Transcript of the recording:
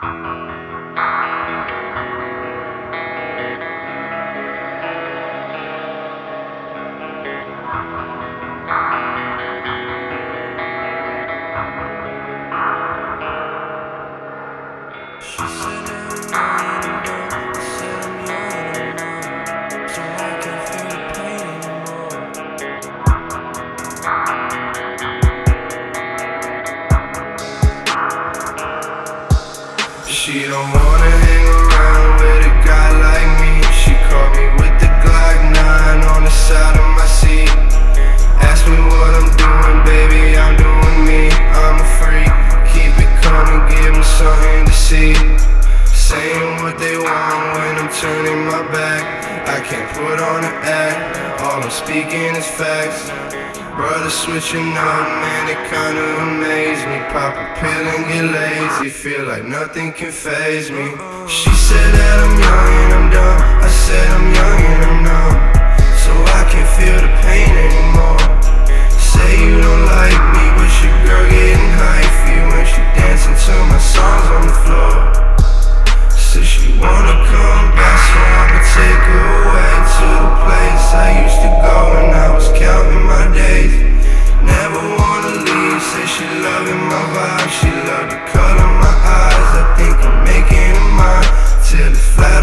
She don't wanna hang around with a guy like me. She caught me with the Glock 9 on the side of my seat. Ask me what I'm doing, baby, I'm doing me. I'm a freak, keep it coming, give them something to see. Saying what they want when I'm turning my back. I can't put on an act, all I'm speaking is facts. Brothers switching up, man, it kinda amaze me. Pop a pill and get lazy, feel like nothing can faze me. She said that I'm young and I'm dumb, I said I'm young and I'm numb, so I can't feel the pain anymore. Say you don't like me, but your girl getting hyphy when she dancing to my songs on the floor. Said she wanna come back, so I'ma take her away to the place I used to go when I was counting my days. Never wanna leave, say she loving my vibe, she love the color of my eyes. I think I'm making her mine till it's flat.